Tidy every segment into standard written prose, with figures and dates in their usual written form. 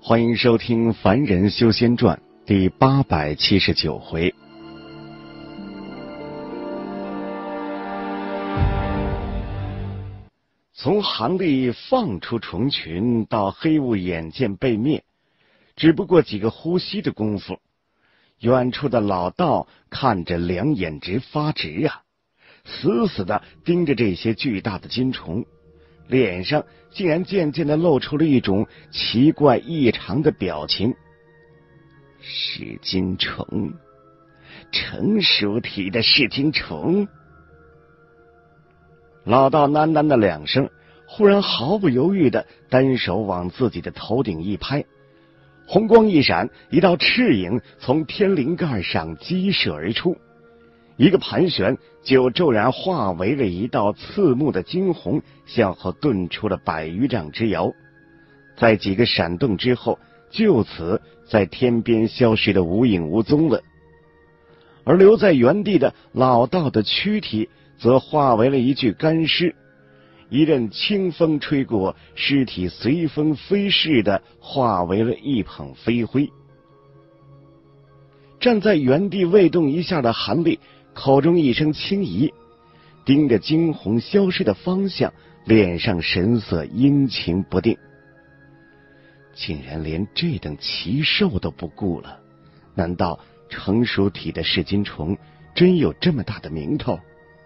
欢迎收听《凡人修仙传》第879回。从韩立放出虫群到黑雾眼见被灭，只不过几个呼吸的功夫。远处的老道看着两眼直发直啊，死死地盯着这些巨大的金虫，脸上竟然渐渐地露出了一种奇怪异常的表情。噬金虫，成熟体的噬金虫。老道喃喃的两声，忽然毫不犹豫的单手往自己的头顶一拍，红光一闪，一道赤影从天灵盖上激射而出，一个盘旋就骤然化为了一道刺目的惊鸿，向后遁出了100余丈之遥，在几个闪动之后，就此在天边消失得无影无踪了。而留在原地的老道的躯体则化为了一具干尸，一阵清风吹过，尸体随风飞逝的化为了一捧飞灰。站在原地未动一下的韩立口中一声轻疑，盯着惊鸿消失的方向，脸上神色阴晴不定。竟然连这等奇兽都不顾了，难道成熟体的噬金虫真有这么大的名头？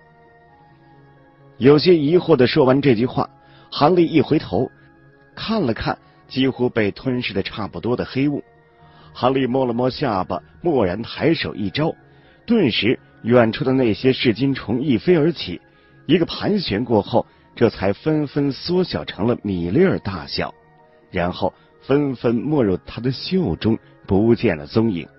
有些疑惑地说完这句话，韩立一回头看了看几乎被吞噬的差不多的黑雾，韩立摸了摸下巴，蓦然抬手一招，顿时远处的那些噬金虫一飞而起，一个盘旋过后，这才纷纷缩小成了米粒儿大小，然后纷纷没入他的袖中，不见了踪影。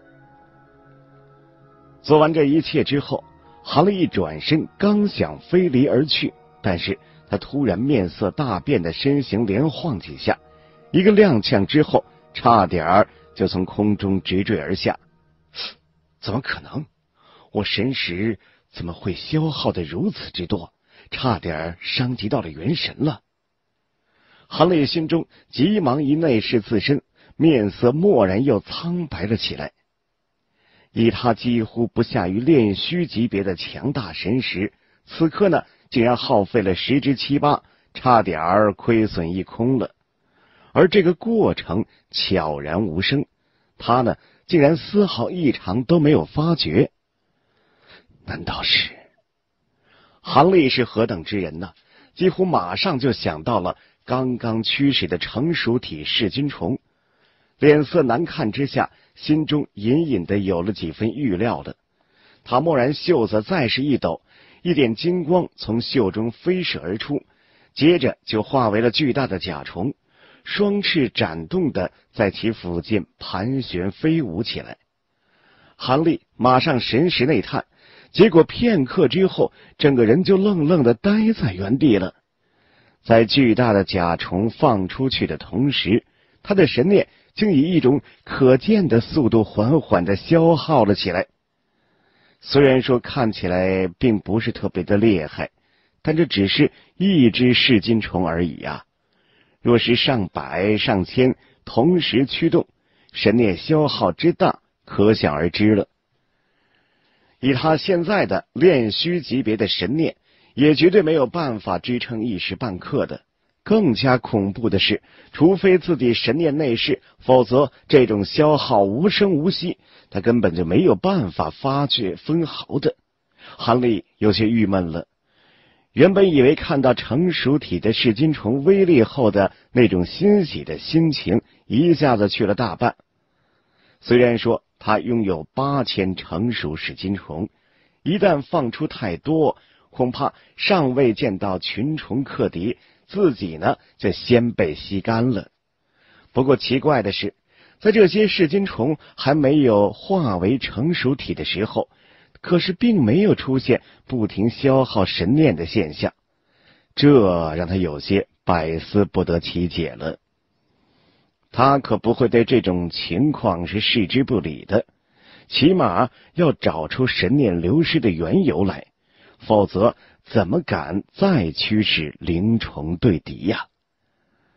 做完这一切之后，韩立一转身刚想飞离而去，但是他突然面色大变的身形连晃几下，一个踉跄之后，差点就从空中直坠而下。怎么可能？我神识怎么会消耗的如此之多？差点伤及到了元神了。韩立心中急忙一内视自身，面色蓦然又苍白了起来。以他几乎不下于炼虚级别的强大神识，此刻呢竟然耗费了10之7八，差点亏损一空了。而这个过程悄然无声，他呢竟然丝毫异常都没有发觉。难道是？韩立是何等之人呢？几乎马上就想到了刚刚驱使的成熟体噬金虫，脸色难看之下，心中隐隐的有了几分预料了。他蓦然袖子再是一抖，一点金光从袖中飞射而出，接着就化为了巨大的甲虫，双翅展动的在其附近盘旋飞舞起来。韩立马上神识内探，结果片刻之后，整个人就愣愣的呆在原地了。在巨大的甲虫放出去的同时，他的神念竟以一种可见的速度缓缓的消耗了起来。虽然说看起来并不是特别的厉害，但这只是一只噬金虫而已啊。若是上百上千同时驱动，神念消耗之大可想而知了。以他现在的炼虚级别的神念，也绝对没有办法支撑一时半刻的。更加恐怖的是，除非自己神念内视，否则这种消耗无声无息，他根本就没有办法发觉分毫的。韩立有些郁闷了，原本以为看到成熟体的噬金虫威力后的那种欣喜的心情一下子去了大半。虽然说他拥有8000成熟噬金虫，一旦放出太多，恐怕尚未见到群虫克敌，自己呢就先被吸干了。不过奇怪的是，在这些噬金虫还没有化为成熟体的时候，可是并没有出现不停消耗神念的现象，这让他有些百思不得其解了。他可不会对这种情况是视之不理的，起码要找出神念流失的缘由来，否则怎么敢再驱使灵虫对敌呀？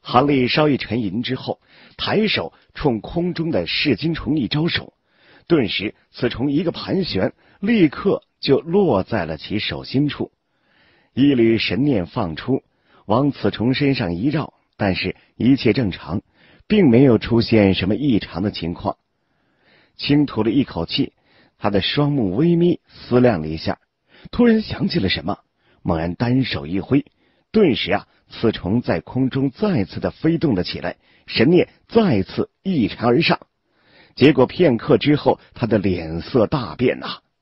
韩立稍一沉吟之后，抬手冲空中的噬金虫一招手，顿时此虫一个盘旋，立刻就落在了其手心处。一缕神念放出，往此虫身上一绕，但是一切正常，并没有出现什么异常的情况。轻吐了一口气，他的双目微眯，思量了一下，突然想起了什么，猛然单手一挥，顿时此虫在空中再次的飞动了起来，神念再次一缠而上。结果片刻之后，他的脸色大变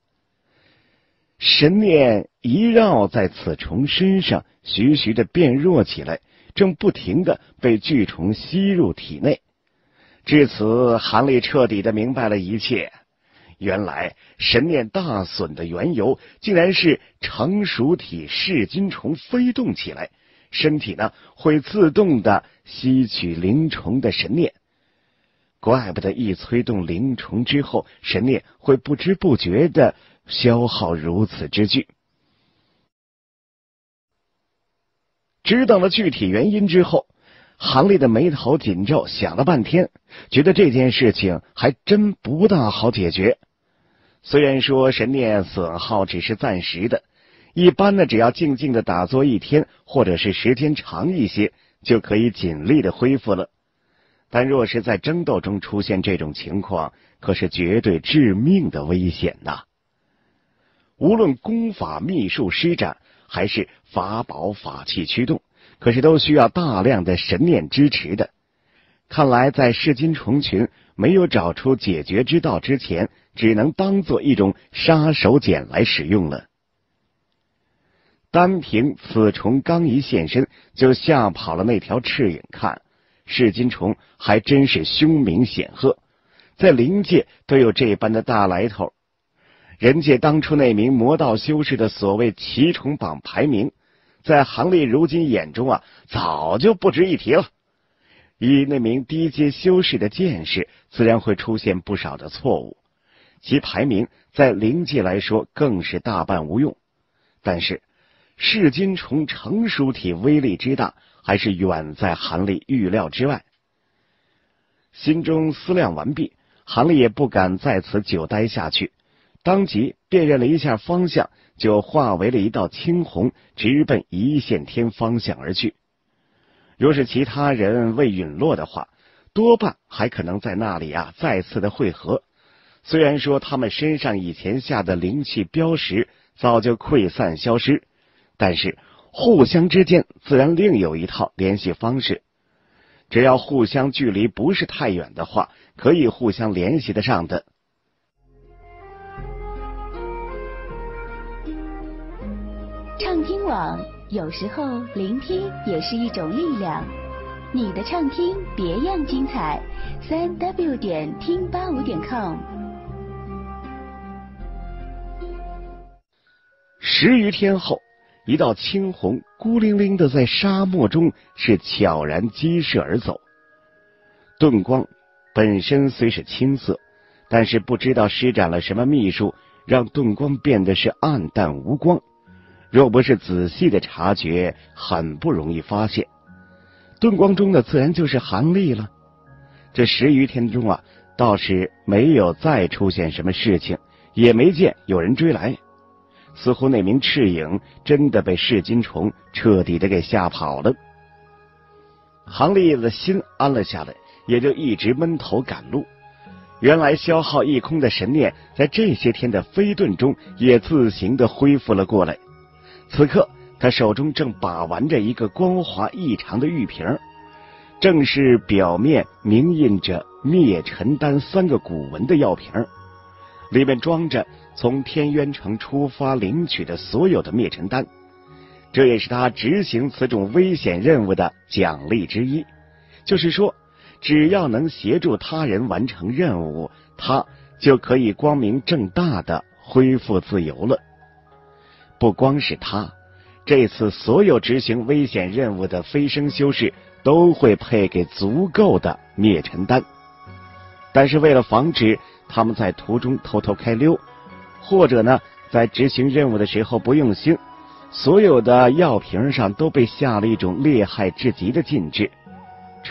神念一绕在此虫身上，徐徐的变弱起来，正不停的被巨虫吸入体内。至此，韩立彻底的明白了一切。原来神念大损的缘由，竟然是成熟体噬金虫飞动起来，身体会自动的吸取灵虫的神念。怪不得一催动灵虫之后，神念会不知不觉的消耗如此之巨。知道了具体原因之后，韩立的眉头紧皱，想了半天，觉得这件事情还真不大好解决。虽然说神念损耗只是暂时的，一般只要静静的打坐一天，或者是时间长一些，就可以尽力的恢复了。但若是在争斗中出现这种情况，可是绝对致命的危险无论功法秘术施展，还是法宝法器驱动，可是都需要大量的神念支持的。看来在噬金虫群没有找出解决之道之前，只能当做一种杀手锏来使用了。单凭此虫刚一现身，就吓跑了那条赤影，看噬金虫还真是凶名显赫，在灵界都有这般的大来头。人界当初那名魔道修士的所谓奇虫榜排名，在韩立如今眼中早就不值一提了。以那名低阶修士的见识，自然会出现不少的错误，其排名在灵界来说更是大半无用。但是噬金虫成熟体威力之大，还是远在韩立预料之外。心中思量完毕，韩立也不敢在此久待下去，当即辨认了一下方向，就化为了一道青红，直奔一线天方向而去。若是其他人未陨落的话，多半还可能在那里再次的汇合。虽然说他们身上以前下的灵气标识早就溃散消失，但是互相之间自然另有一套联系方式。只要互相距离不是太远的话，可以互相联系得上的。 畅听网，有时候聆听也是一种力量。你的畅听别样精彩，3w 点听85.com。 10余天后，一道青红孤零零的在沙漠中是悄然激射而走。遁光本身虽是青色，但是不知道施展了什么秘术，让遁光变得是暗淡无光。若不是仔细的察觉，很不容易发现。遁光中的自然就是韩立了。这10余天中倒是没有再出现什么事情，也没见有人追来。似乎那名赤影真的被噬金虫彻底的给吓跑了。韩立的心安了下来，也就一直闷头赶路。原来消耗一空的神念，在这些天的飞遁中也自行的恢复了过来。此刻他手中正把玩着一个光滑异常的玉瓶，正是表面明印着灭尘丹3个古文的药瓶，里面装着从天渊城出发领取的所有的灭尘丹，这也是他执行此种危险任务的奖励之一。就是说，只要能协助他人完成任务，他就可以光明正大的恢复自由了。不光是他，这次所有执行危险任务的飞升修士都会配给足够的灭尘丹。但是为了防止他们在途中偷偷开溜，或者在执行任务的时候不用心，所有的药瓶上都被下了一种劣害至极的禁制。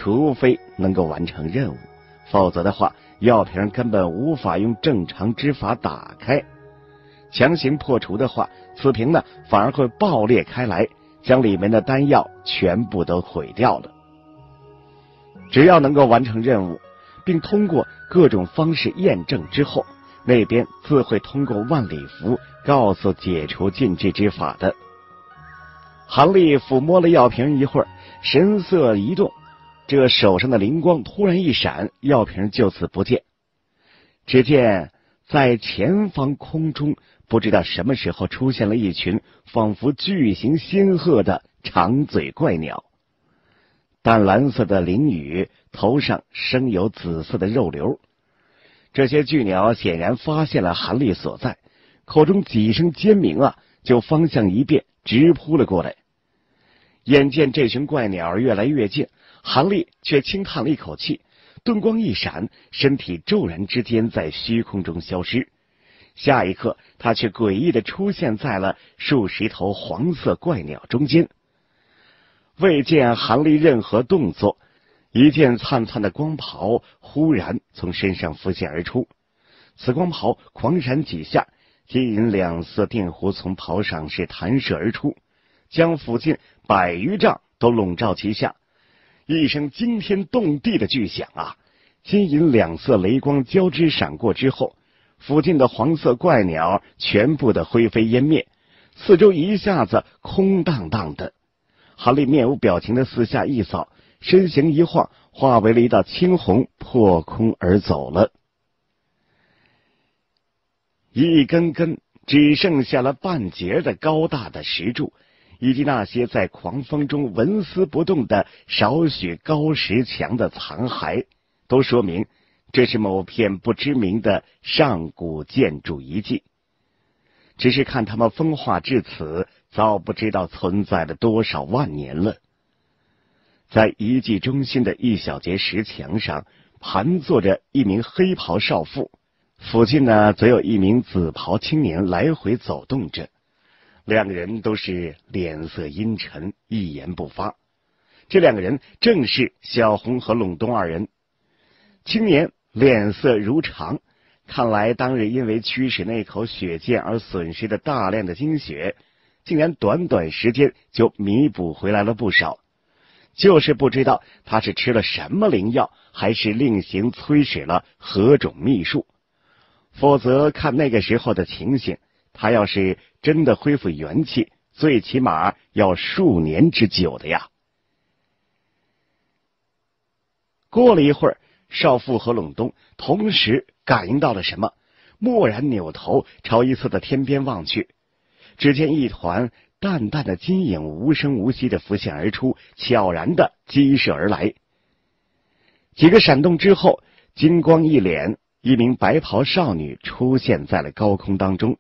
除非能够完成任务，否则的话，药瓶根本无法用正常之法打开。强行破除的话，此瓶呢反而会爆裂开来，将里面的丹药全部都毁掉了。只要能够完成任务，并通过各种方式验证之后，那边自会通过万里符告诉解除禁制之法的。韩立抚摸了药瓶一会儿，神色一动，这手上的灵光突然一闪，药瓶就此不见。只见在前方空中，不知道什么时候出现了一群仿佛巨型仙鹤的长嘴怪鸟，淡蓝色的鳞羽，头上生有紫色的肉瘤。这些巨鸟显然发现了韩立所在，口中几声尖鸣就方向一变，直扑了过来。眼见这群怪鸟越来越近，韩立却轻叹了一口气，顿光一闪，身体骤然之间在虚空中消失。下一刻，他却诡异地出现在了数十头黄色怪鸟中间。未见韩立任何动作，一件灿灿的光袍忽然从身上浮现而出，此光袍狂闪几下，金银两色电弧从袍上是弹射而出，将附近100余丈都笼罩其下。一声惊天动地的巨响金银两色雷光交织闪过之后，附近的黄色怪鸟全部的灰飞烟灭，四周一下子空荡荡的。韩立面无表情的四下一扫，身形一晃，化为了一道青红，破空而走了。一根根只剩下了半截的高大的石柱，以及那些在狂风中纹丝不动的少许高石墙的残骸，都说明这是某片不知名的上古建筑遗迹。只是看他们风化至此，早不知道存在了多少万年了。在遗迹中心的一小截石墙上，盘坐着一名黑袍少妇，附近呢则有一名紫袍青年来回走动着。两个人都是脸色阴沉，一言不发。这两个人正是小红和陇东二人。青年脸色如常，看来当日因为驱使那口血剑而损失的大量的精血，竟然短短时间就弥补回来了不少。就是不知道他是吃了什么灵药，还是另行催使了何种秘术，否则看那个时候的情形，他要是真的恢复元气，最起码要数年之久的呀。过了一会儿，少妇和陇东同时感应到了什么，蓦然扭头朝一侧的天边望去，只见一团淡淡的金影无声无息地浮现而出，悄然地激射而来。几个闪动之后，金光一敛，一名白袍少女出现在了高空当中。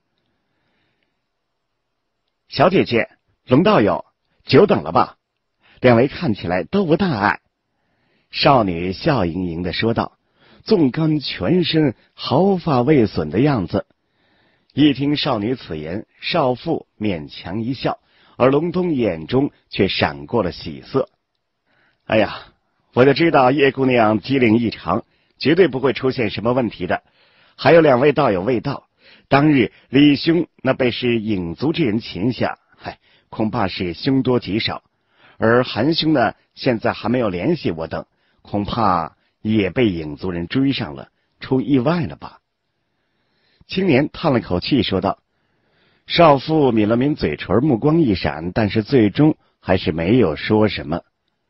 小姐姐，龙道友，久等了吧？两位看起来都无大碍。少女笑盈盈地说道，纵观全身毫发未损的样子。一听少女此言，少妇勉强一笑，而隆冬眼中却闪过了喜色。哎呀，我就知道叶姑娘机灵异常，绝对不会出现什么问题的。还有两位道友未到，当日李兄那被是影族之人擒下，恐怕是凶多吉少。而韩兄呢，现在还没有联系我等，恐怕也被影族人追上了，出意外了吧？青年叹了口气说道。少妇抿了抿嘴唇，目光一闪，但是最终还是没有说什么。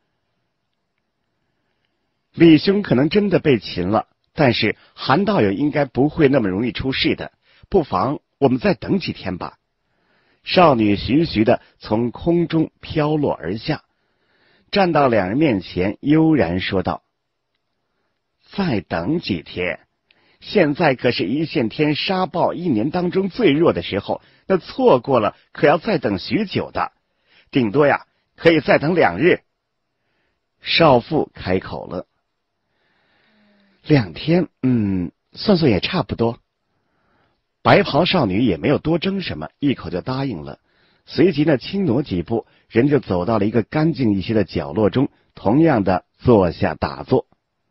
李兄可能真的被擒了，但是韩道友应该不会那么容易出事的，不妨我们再等几天吧。少女徐徐的从空中飘落而下，站到两人面前，悠然说道：再等几天？现在可是一线天杀爆1年当中最弱的时候，那错过了可要再等许久的，顶多呀可以再等2日。少妇开口了。2天，算算也差不多。白袍少女也没有多争什么，一口就答应了。随即呢，轻挪几步，人就走到了一个干净一些的角落中，同样的坐下打坐。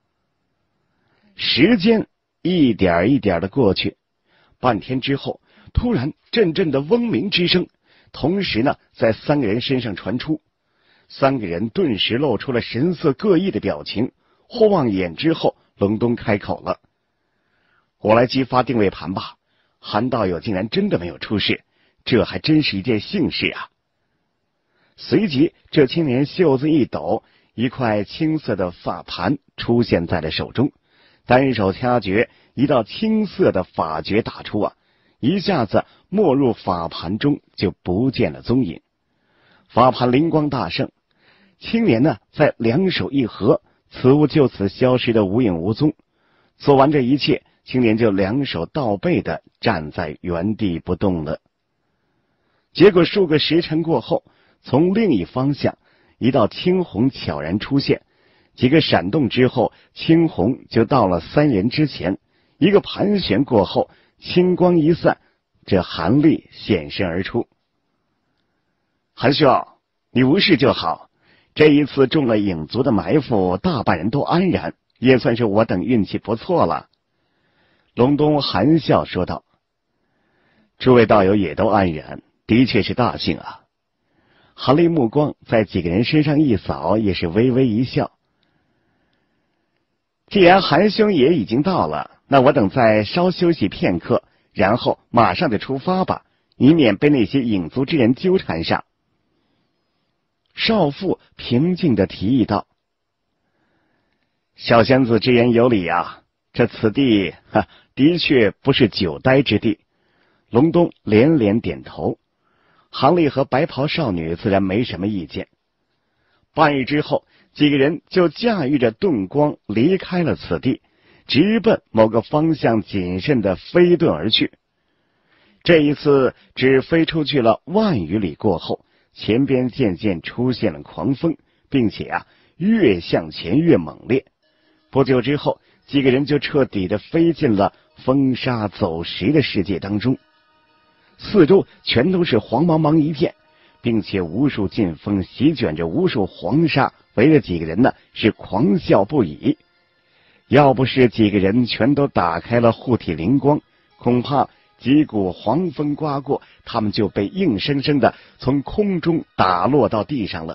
时间一点一点的过去，半天之后，突然阵阵的嗡鸣之声，同时呢，在三个人身上传出。三个人顿时露出了神色各异的表情，互望眼之后，隆冬开口了：“我来激发定位盘吧。韩道友竟然真的没有出事，这还真是一件幸事啊！”随即，这青年袖子一抖，一块青色的发盘出现在了手中，单手掐诀，一道青色的法诀打出啊，一下子没入法盘中，就不见了踪影。法盘灵光大盛，青年呢在两手一合，此物就此消失的无影无踪。做完这一切，青年就两手倒背的站在原地不动了。结果数个时辰过后，从另一方向，一道青红悄然出现，几个闪动之后，青红就到了三人之前，一个盘旋过后，青光一散，这韩立现身而出。韩兄，你无事就好，这一次中了影族的埋伏，大半人都安然，也算是我等运气不错了。隆冬含笑说道：“诸位道友也都安然，的确是大幸啊。”韩立目光在几个人身上一扫，也是微微一笑。既然韩兄也已经到了，那我等再稍休息片刻，然后马上就出发吧，以免被那些影族之人纠缠上。少妇平静地提议道：“小仙子之言有理啊，这此地的确不是久待之地。”隆冬连连点头。韩立和白袍少女自然没什么意见。半日之后，几个人就驾驭着遁光离开了此地，直奔某个方向谨慎地飞遁而去。这一次只飞出去了万余里过后，前边渐渐出现了狂风，并且越向前越猛烈。不久之后，几个人就彻底的飞进了风沙走石的世界当中。四周全都是黄茫茫一片，并且无数劲风席卷着无数黄沙，围着几个人呢是狂笑不已。要不是几个人全都打开了护体灵光，恐怕几股黄风刮过，他们就被硬生生的从空中打落到地上了。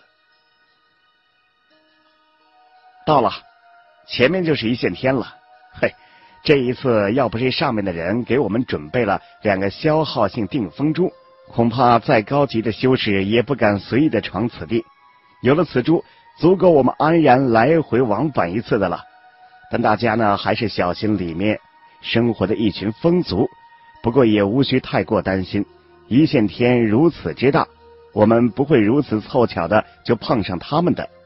到了，前面就是一线天了。嘿，这一次要不是上面的人给我们准备了2个消耗性定风珠，恐怕再高级的修士也不敢随意的闯此地。有了此珠，足够我们安然来回往返一次的了。但大家呢还是小心里面生活的一群风族，不过也无需太过担心，一线天如此之大，我们不会如此凑巧的就碰上他们的。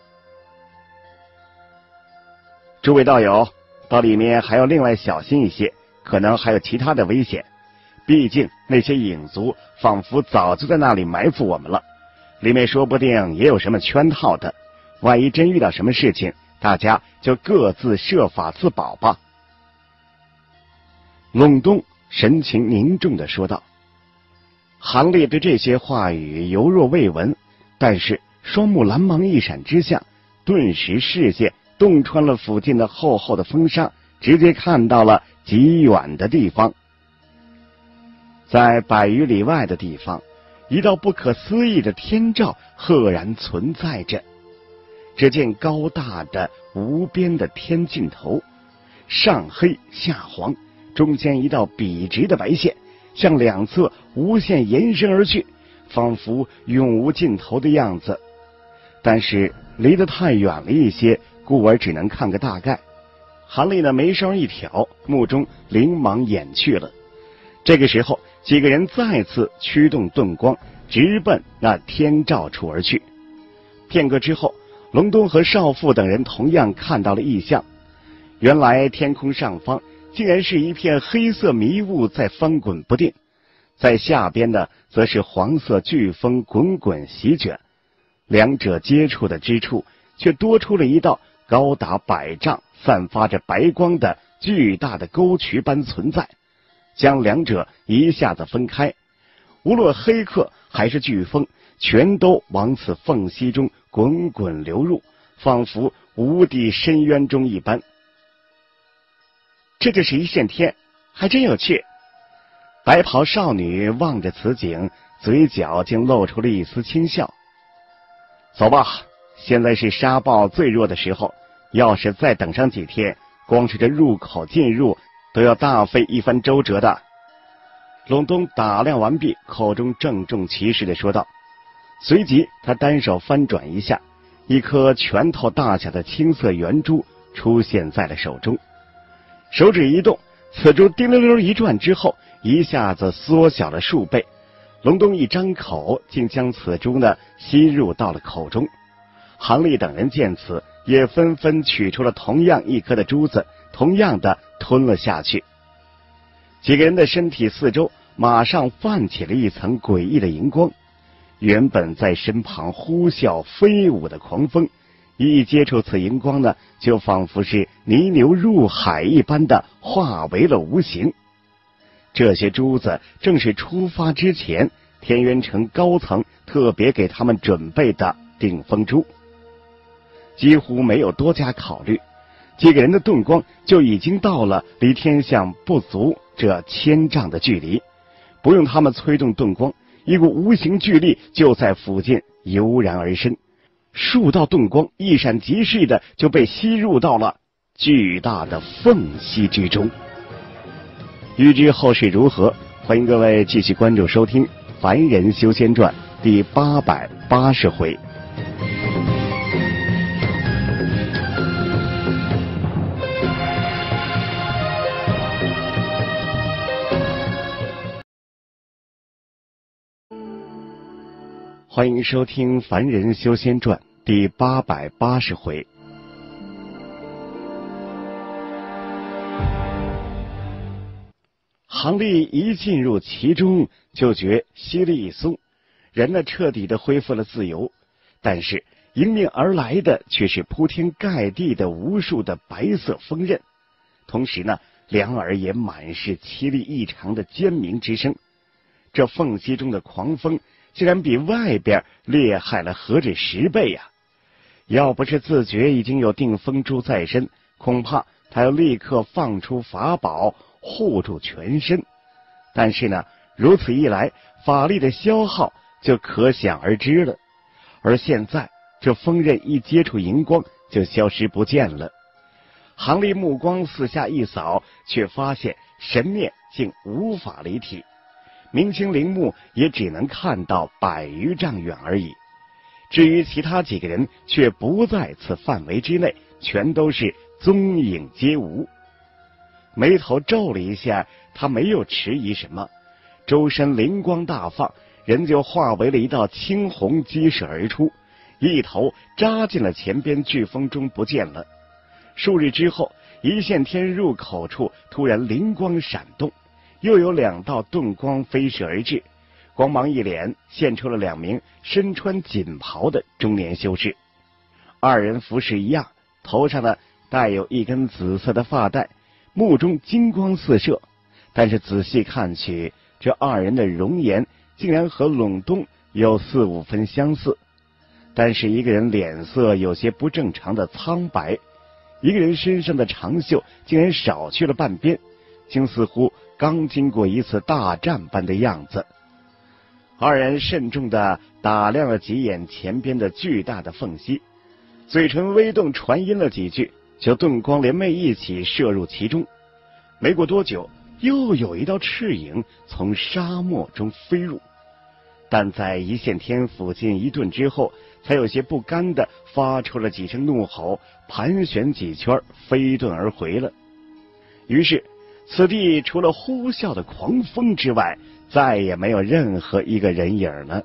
诸位道友，到里面还要另外小心一些，可能还有其他的危险。毕竟那些影族仿佛早就在那里埋伏我们了，里面说不定也有什么圈套的，万一真遇到什么事情，大家就各自设法自保吧。隆冬神情凝重地说道。韩立对这些话语犹若未闻，但是双目蓝芒一闪之下，顿时视线洞穿了附近的厚厚的风沙，直接看到了极远的地方。在100余里外的地方，一道不可思议的天照赫然存在着。只见高大的无边的天尽头，上黑下黄，中间一道笔直的白线向两侧无限延伸而去，仿佛永无尽头的样子。但是离得太远了一些，故而只能看个大概。韩立的眉梢一挑，目中灵芒掩去了。这个时候，几个人再次驱动遁光，直奔那天照处而去。片刻之后，隆冬和少妇等人同样看到了异象。原来天空上方竟然是一片黑色迷雾在翻滚不定，在下边呢则是黄色飓风滚滚席卷，两者接触的之处却多出了一道高达100丈、散发着白光的巨大的沟渠般存在，将两者一下子分开。无论黑客还是飓风，全都往此缝隙中滚滚流入， 仿佛无底深渊中一般。这就是一线天，还真有趣。白袍少女望着此景，嘴角竟露出了一丝轻笑。走吧，现在是沙暴最弱的时候，要是再等上几天，光是这入口进入都要大费一番周折的。隆冬打量完毕，口中郑重其事地说道。随即他单手翻转一下，一颗拳头大小的青色圆珠出现在了手中。手指一动，此珠叮溜溜一转之后，一下子缩小了数倍。隆冬一张口，竟将此珠呢吸入到了口中。韩立等人见此，也纷纷取出了同样一颗的珠子，同样的吞了下去。几个人的身体四周马上泛起了一层诡异的荧光，原本在身旁呼啸飞舞的狂风，一接触此荧光呢，就仿佛是泥牛入海一般的化为了无形。这些珠子正是出发之前天元城高层特别给他们准备的定风珠。几乎没有多加考虑，几个人的遁光就已经到了离天象不足这1000丈的距离，不用他们催动遁光，一股无形巨力就在附近油然而生，数道遁光一闪即逝的就被吸入到了巨大的缝隙之中。欲知后事如何，欢迎各位继续关注收听《凡人修仙传》第880回。欢迎收听《凡人修仙传》第880回。韩立一进入其中，就觉吸力一松，人呢彻底的恢复了自由，但是迎面而来的却是铺天盖地的无数的白色风刃，同时呢，两耳也满是凄厉异常的尖鸣之声。这缝隙中的狂风竟然比外边厉害了何止10倍呀！要不是自觉已经有定风珠在身，恐怕他要立刻放出法宝护住全身。但是呢，如此一来，法力的消耗就可想而知了。而现在这风刃一接触荧光就消失不见了。韩立目光四下一扫，却发现神面竟无法离体，明清陵墓也只能看到100余丈远而已。至于其他几个人却不在此范围之内，全都是踪影皆无。眉头皱了一下，他没有迟疑什么，周身灵光大放，人就化为了一道青红激射而出，一头扎进了前边飓风中不见了。数日之后，一线天入口处突然灵光闪动，又有2道遁光飞射而至，光芒一脸，现出了2名身穿锦袍的中年修士。2人服饰一样，头上呢带有一根紫色的发带，目中金光四射。但是仔细看去，这2人的容颜竟然和陇东有4、5分相似，但是一个人脸色有些不正常的苍白，一个人身上的长袖竟然少去了半边，竟似乎刚经过一次大战般的样子。2人慎重地打量了几眼前边的巨大的缝隙，嘴唇微动，传音了几句，就遁光连袂一起射入其中。没过多久，又有一道赤影从沙漠中飞入，但在一线天附近一顿之后，才有些不甘地发出了几声怒吼，盘旋几圈，飞遁而回了。于是此地除了呼啸的狂风之外，再也没有任何一个人影了。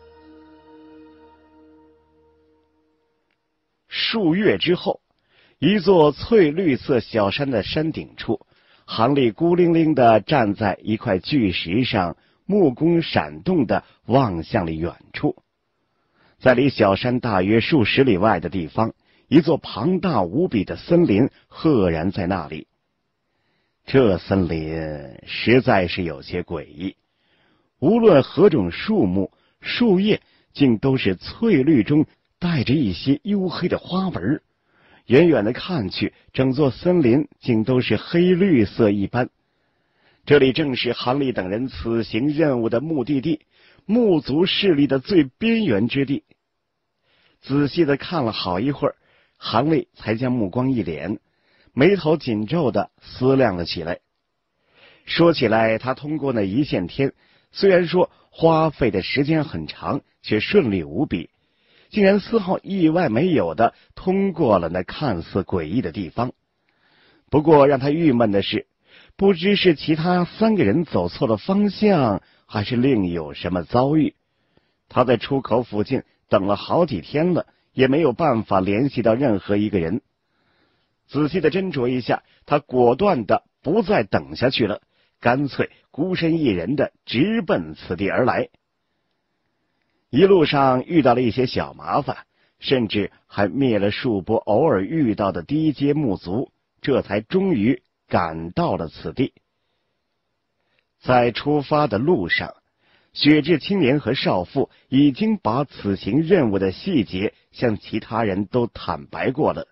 数月之后，一座翠绿色小山的山顶处，韩立孤零零地站在一块巨石上，目光闪动地望向了远处。在离小山大约数十里外的地方，一座庞大无比的森林赫然在那里。这森林实在是有些诡异，无论何种树木，树叶竟都是翠绿中带着一些黝黑的花纹，远远的看去，整座森林竟都是黑绿色一般。这里正是韩立等人此行任务的目的地，木族势力的最边缘之地。仔细的看了好一会儿，韩立才将目光一敛，眉头紧皱的思量了起来。说起来，他通过那一线天，虽然说花费的时间很长，却顺利无比，竟然丝毫意外没有的通过了那看似诡异的地方。不过让他郁闷的是，不知是其他3个人走错了方向，还是另有什么遭遇。他在出口附近等了好几天了，也没有办法联系到任何一个人。仔细的斟酌一下，他果断的不再等下去了，干脆孤身一人的直奔此地而来。一路上遇到了一些小麻烦，甚至还灭了数波偶尔遇到的低阶木族，这才终于赶到了此地。在出发的路上，雪雉青年和少妇已经把此行任务的细节向其他人都坦白过了。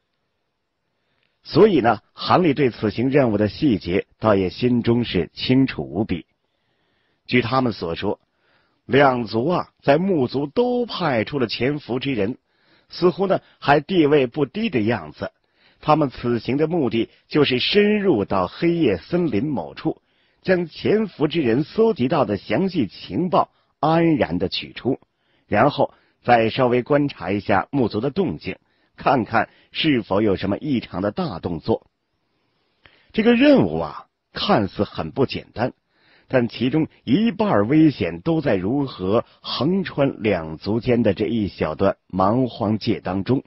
所以呢，韩立对此行任务的细节倒也心中是清楚无比。据他们所说，2族在木族都派出了潜伏之人，似乎呢还地位不低的样子。他们此行的目的就是深入到黑夜森林某处，将潜伏之人搜集到的详细情报安然的取出，然后再稍微观察一下木族的动静，看看是否有什么异常的大动作。这个任务看似很不简单，但其中一半危险都在如何横穿2族间的这一小段蛮荒界当中。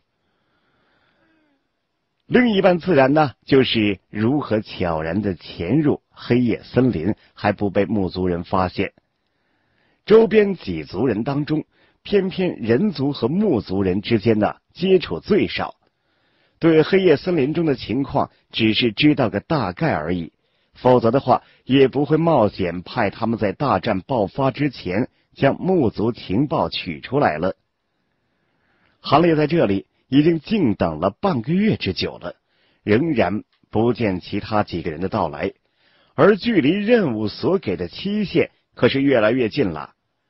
另一半自然呢，就是如何悄然的潜入黑夜森林，还不被木族人发现。周边几族人当中，偏偏人族和木族人之间呢接触最少，对黑夜森林中的情况只是知道个大概而已，否则的话也不会冒险派他们在大战爆发之前将木族情报取出来了。韩立在这里已经静等了半个月之久了，仍然不见其他几个人的到来，而距离任务所给的期限可是越来越近了。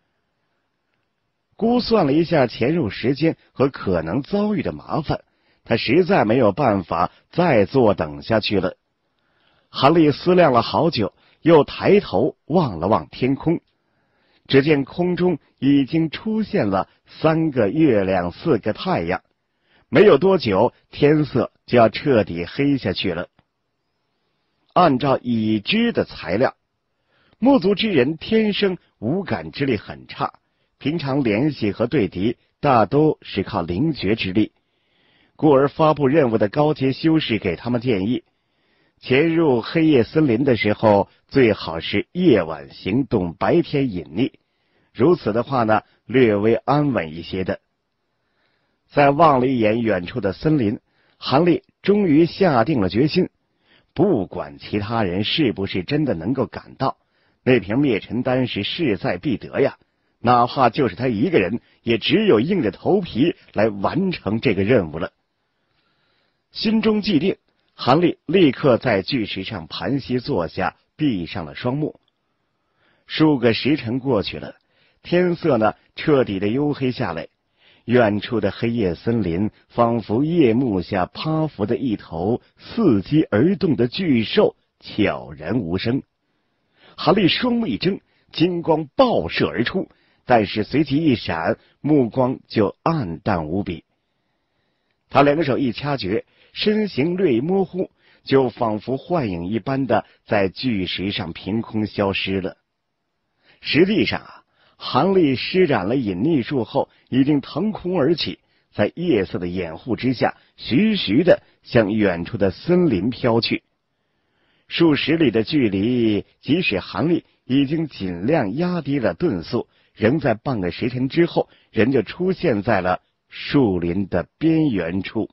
估算了一下潜入时间和可能遭遇的麻烦，他实在没有办法再坐等下去了。韩立思量了好久，又抬头望了望天空，只见空中已经出现了3个月亮4个太阳，没有多久天色就要彻底黑下去了。按照已知的材料，木族之人天生五感之力很差，平常联系和对敌大都是靠灵觉之力，故而发布任务的高阶修士给他们建议，潜入黑夜森林的时候最好是夜晚行动，白天隐匿，如此的话呢，略微安稳一些的。再望了一眼远处的森林，韩立终于下定了决心，不管其他人是不是真的能够赶到，那瓶灭尘丹是势在必得呀，哪怕就是他一个人，也只有硬着头皮来完成这个任务了。心中既定，韩立立刻在巨石上盘膝坐下，闭上了双目。数个时辰过去了，天色呢彻底的黝黑下来，远处的黑夜森林仿佛夜幕下趴伏的一头伺机而动的巨兽，悄然无声。韩立双目一睁，金光爆射而出，但是随即一闪，目光就暗淡无比。他2个手一掐诀，身形略一模糊，就仿佛幻影一般的在巨石上凭空消失了。实际上韩立施展了隐匿术后，已经腾空而起，在夜色的掩护之下，徐徐的向远处的森林飘去。数十里的距离，即使韩立已经尽量压低了遁速，仍在半个时辰之后，人就出现在了树林的边缘处。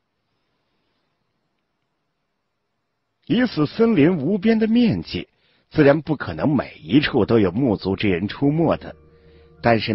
以此森林无边的面积，自然不可能每一处都有木族之人出没的，但是呢，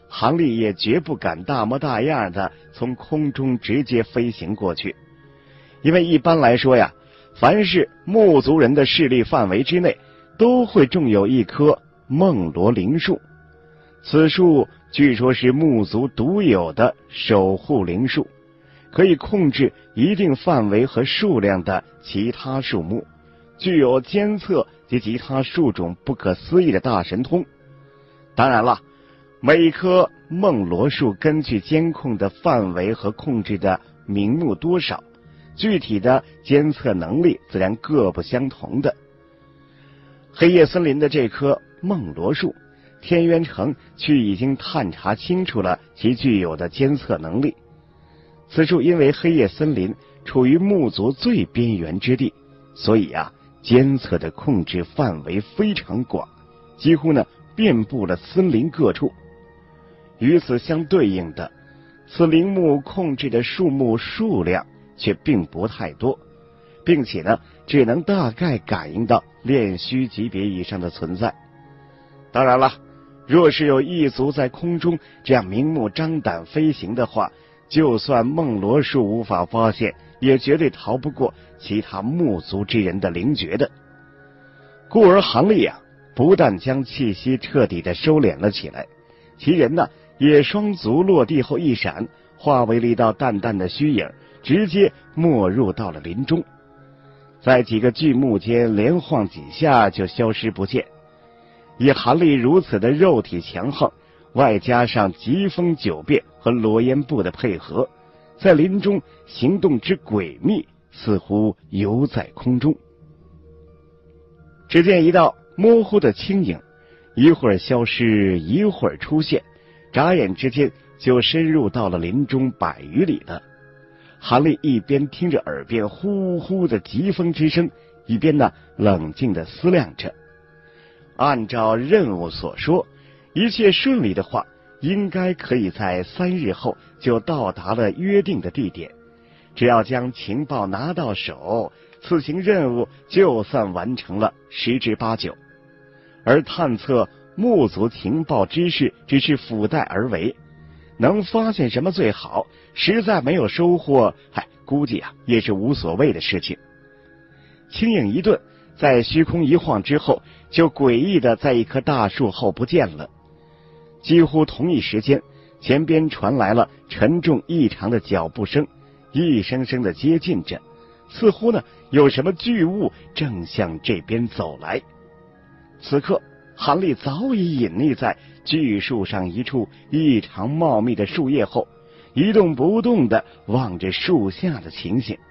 韩立也绝不敢大模大样的从空中直接飞行过去，因为一般来说呀，凡是木族人的势力范围之内，都会种有一棵梦罗灵树。此树据说是木族独有的守护灵树，可以控制一定范围和数量的其他树木，具有监测及其他树种不可思议的大神通。当然了，每棵梦罗树根据监控的范围和控制的名目多少，具体的监测能力自然各不相同的。黑夜森林的这棵梦罗树，天渊城却已经探查清楚了其具有的监测能力。此树因为黑夜森林处于木族最边缘之地，所以监测的控制范围非常广，几乎遍布了森林各处。与此相对应的，此灵木控制的树木数量却并不太多，并且只能大概感应到炼虚级别以上的存在。当然了，若是有异族在空中这样明目张胆飞行的话，就算梦罗树无法发现，也绝对逃不过其他木族之人的灵觉的。故而韩立不但将气息彻底的收敛了起来，其人也双足落地后一闪，化为了一道淡淡的虚影，直接没入到了林中，在几个巨木间连晃几下就消失不见。以韩立如此的肉体强横，外加上疾风九变和罗烟步的配合，在林中行动之诡秘，似乎游在空中。只见一道模糊的轻影，一会儿消失，一会儿出现，眨眼之间就深入到了林中百余里了。韩立一边听着耳边呼呼的疾风之声，一边冷静地思量着。按照任务所说，一切顺利的话，应该可以在3日后就到达了约定的地点。只要将情报拿到手，此行任务就算完成了10之8九。而探测木族情报之事只是附带而为，能发现什么最好，实在没有收获，估计也是无所谓的事情。轻影一顿，在虚空一晃之后，就诡异的在一棵大树后不见了。几乎同一时间，前边传来了沉重异常的脚步声，一声声的接近着，似乎有什么巨物正向这边走来。此刻韩立早已隐匿在巨树上一处异常茂密的树叶后，一动不动地望着树下的情形。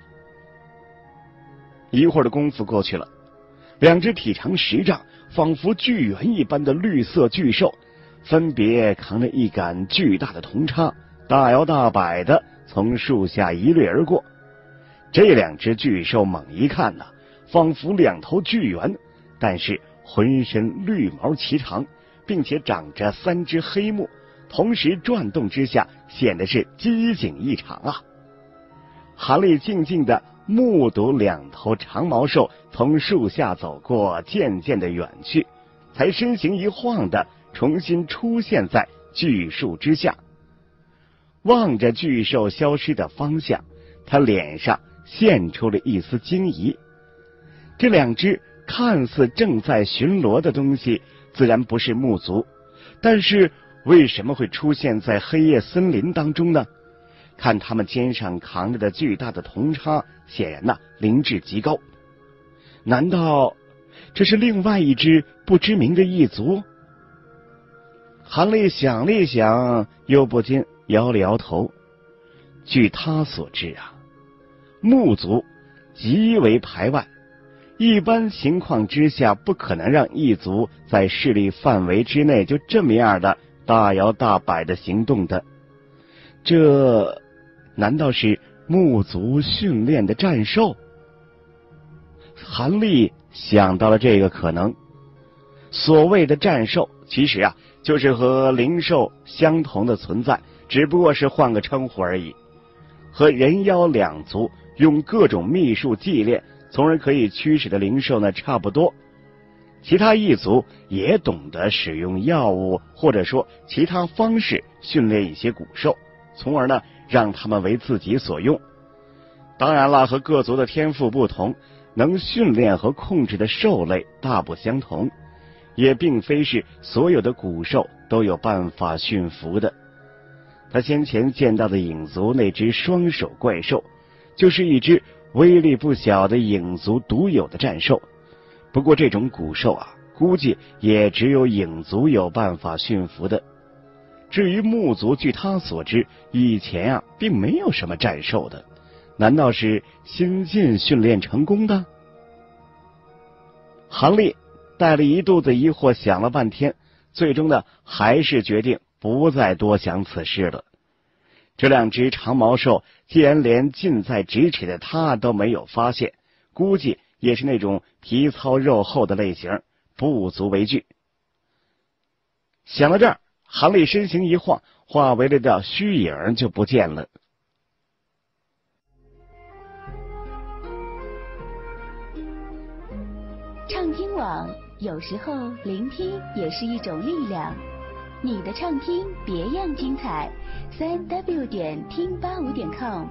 一会儿的功夫过去了，两只体长10丈，仿佛巨猿一般的绿色巨兽，分别扛着一杆巨大的铜叉，大摇大摆地从树下一掠而过。这两只巨兽猛一看仿佛2头巨猿，但是浑身绿毛齐长，并且长着3只黑目，同时转动之下，显得是机警异常韩立静静地目睹2头长毛兽从树下走过，渐渐的远去，才身形一晃的重新出现在巨树之下。望着巨兽消失的方向，他脸上现出了一丝惊疑。这2只看似正在巡逻的东西自然不是木族，但是为什么会出现在黑夜森林当中呢？看他们肩上扛着的巨大的铜叉，显然灵智极高。难道这是另外一支不知名的异族？韩立想了一想，又不禁摇了摇头。据他所知木族极为排外，一般情况之下不可能让异族在势力范围之内就这么样的大摇大摆的行动的。这难道是木族训练的战兽？韩立想到了这个可能。所谓的战兽其实就是和灵兽相同的存在，只不过是换个称呼而已。和人妖2族用各种秘术祭炼从而可以驱使的灵兽差不多。 其他一族也懂得使用药物或者说其他方式训练一些古兽，从而呢让他们为自己所用。当然了，和各族的天赋不同，能训练和控制的兽类大不相同，也并非是所有的古兽都有办法驯服的。他先前见到的影族那只双手怪兽，就是一只威力不小的影族独有的战兽。不过这种古兽啊，估计也只有影族有办法驯服的。至于木族，据他所知，以前啊并没有什么战兽的，难道是新近训练成功的？韩立带了一肚子疑惑，想了半天，最终呢还是决定不再多想此事了。这两只长毛兽既然连近在咫尺的他都没有发现，估计也是那种皮糙肉厚的类型，不足为惧。想到这儿，韩立身形一晃，化为了道虚影就不见了。 畅听网，有时候聆听也是一种力量。你的畅听别样精彩，3w 点听85.com。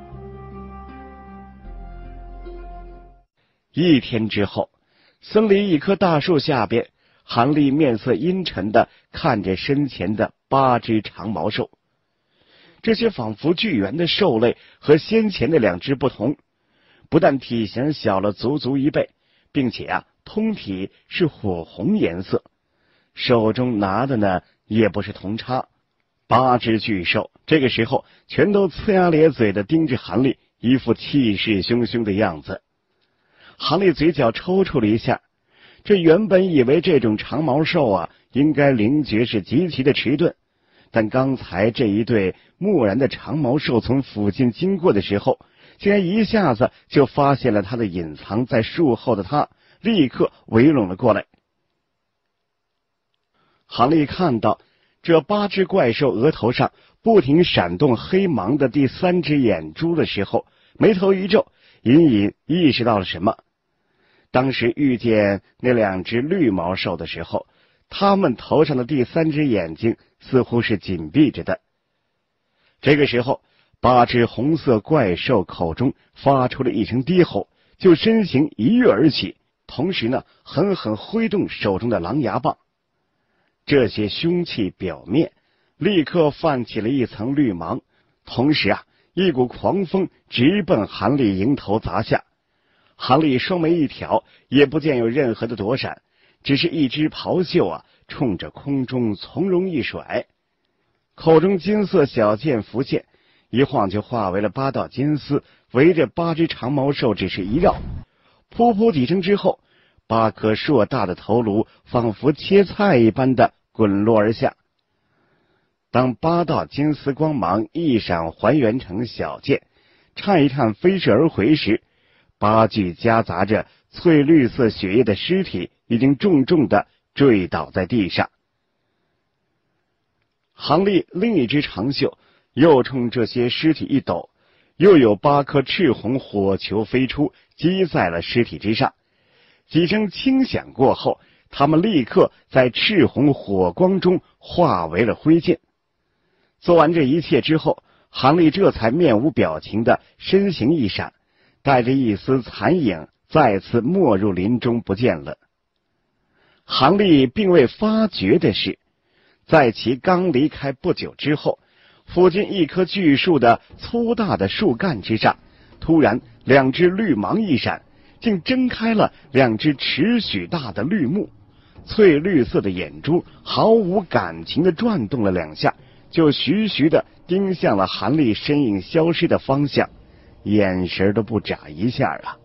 一天之后，森林一棵大树下边，韩立面色阴沉地看着身前的8只长毛兽。这些仿佛巨猿的兽类和先前的2只不同，不但体型小了足足1倍，并且啊，通体是火红颜色，手中拿的呢也不是铜叉。8只巨兽这个时候全都呲牙咧嘴地盯着韩立，一副气势汹汹的样子。韩立嘴角抽搐了一下，这原本以为这种长毛兽啊应该灵觉是极其的迟钝，但刚才这一对木然的长毛兽从附近经过的时候，竟然一下子就发现了他的隐藏在树后的他，立刻围拢了过来。韩立看到这8只怪兽额头上不停闪动黑芒的第3只眼珠的时候，眉头一皱，隐隐意识到了什么。当时遇见那2只绿毛兽的时候，它们头上的第3只眼睛似乎是紧闭着的。这个时候，8只红色怪兽口中发出了一声低吼，就身形一跃而起，同时呢狠狠挥动手中的狼牙棒。这些凶器表面立刻泛起了一层绿芒，同时啊，一股狂风直奔韩立迎头砸下。韩立双眉一挑，也不见有任何的躲闪，只是一只袍袖啊冲着空中从容一甩，口中金色小剑浮现，一晃就化为了8道金丝，围着8只长毛兽只是一绕，噗噗几声之后，8颗硕大的头颅仿佛切菜一般的滚落而下。当8道金丝光芒一闪还原成小剑，颤一颤飞射而回时，8具夹杂着翠绿色血液的尸体已经重重的坠倒在地上。韩立另一只长袖又冲这些尸体一抖，又有8颗赤红火球飞出，击在了尸体之上。几声轻响过后，他们立刻在赤红火光中化为了灰烬。做完这一切之后，韩立这才面无表情的身形一闪，带着一丝残影再次没入林中不见了。韩立并未发觉的是，在其刚离开不久之后，附近一棵巨树的粗大的树干之上，突然2只绿芒一闪，竟睁开了2只尺许大的绿目，翠绿色的眼珠毫无感情地转动了2下，就徐徐地盯向了韩立身影消失的方向，眼神都不眨一下啊。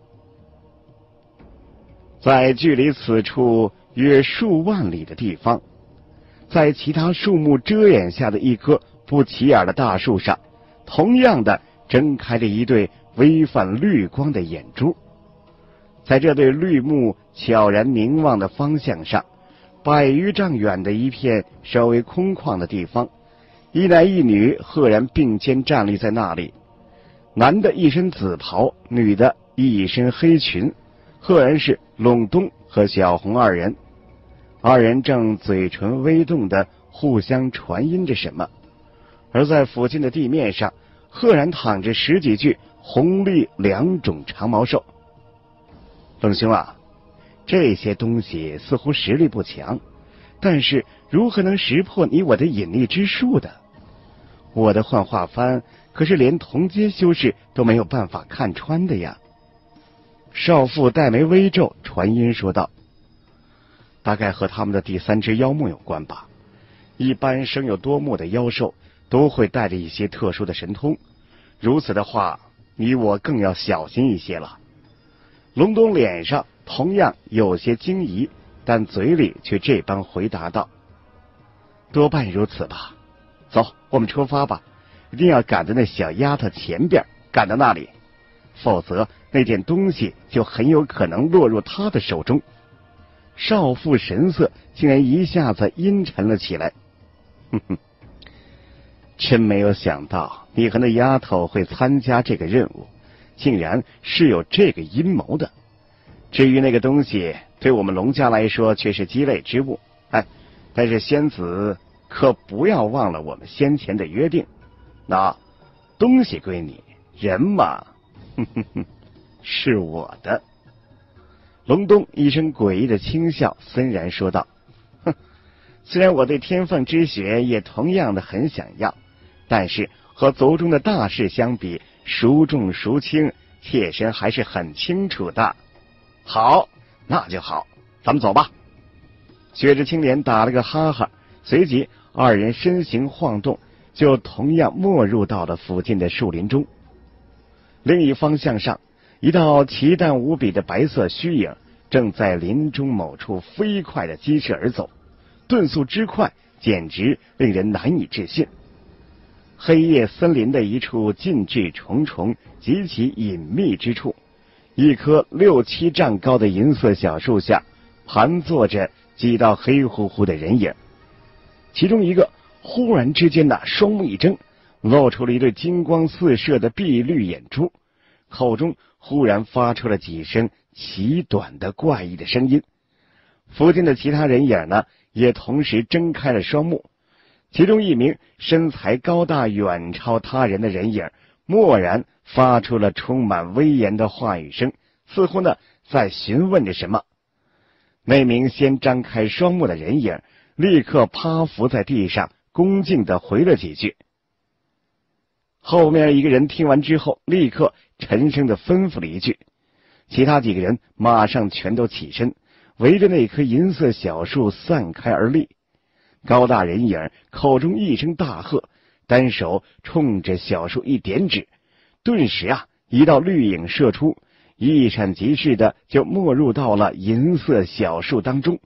在距离此处约数万里的地方，在其他树木遮掩下的一棵不起眼的大树上，同样的睁开着一对微泛绿光的眼珠。在这对绿目悄然凝望的方向上，100余丈远的一片稍微空旷的地方，一男一女赫然并肩站立在那里。男的一身紫袍，女的一身黑裙，赫然是陇东和小红二人。二人正嘴唇微动的互相传音着什么，而在附近的地面上赫然躺着十几具红绿两种长毛兽。冷兄啊，这些东西似乎实力不强，但是如何能识破你我的引力之术的？我的幻化幡可是连同阶修士都没有办法看穿的呀。少妇黛眉微皱，传音说道：大概和他们的第三只妖目有关吧。一般生有多目的妖兽都会带着一些特殊的神通，如此的话，你我更要小心一些了。隆冬脸上同样有些惊疑，但嘴里却这般回答道：多半如此吧。走，我们出发吧，一定要赶在那小丫头前边，赶到那里，否则那件东西就很有可能落入她的手中。少妇神色竟然一下子阴沉了起来。哼哼，真没有想到你和那丫头会参加这个任务，竟然是有这个阴谋的。至于那个东西，对我们龙家来说却是鸡肋之物。但是仙子可不要忘了我们先前的约定。那东西归你，人嘛，是我的。隆冬一声诡异的轻笑，森然说道：哼，虽然我对天凤之血也同样的很想要，但是和族中的大事相比，孰重孰轻，妾身还是很清楚的。好，那就好，咱们走吧。雪之青莲打了个哈哈，随即二人身形晃动，就同样没入到了附近的树林中。另一方向上，一道奇淡无比的白色虚影正在林中某处飞快地疾驰而走，遁速之快简直令人难以置信。黑夜森林的一处禁制重重、极其隐秘之处，一棵6、7丈高的银色小树下盘坐着几道黑乎乎的人影，其中一个忽然之间双目一睁，露出了一对金光四射的碧绿眼珠，口中忽然发出了几声奇短的怪异的声音。附近的其他人影呢，也同时睁开了双目。其中一名身材高大远超他人的人影蓦然发出了充满威严的话语声，似乎呢在询问着什么。那名先张开双目的人影立刻趴伏在地上，恭敬地回了几句。后面一个人听完之后，立刻沉声地吩咐了一句，其他几个人马上全都起身，围着那棵银色小树散开而立。高大人影口中一声大喝，单手冲着小树一点指，顿时一道绿影射出，一闪即逝的就没入到了银色小树当中。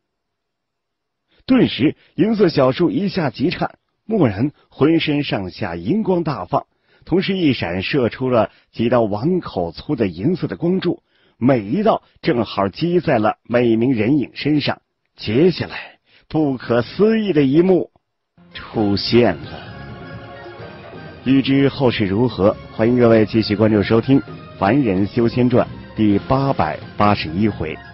顿时银色小树一下急颤，蓦然浑身上下银光大放，同时一闪射出了几道碗口粗的银色的光柱，每一道正好击在了每名人影身上。接下来不可思议的一幕出现了。欲知后事如何，欢迎各位继续关注收听《凡人修仙传》第881回。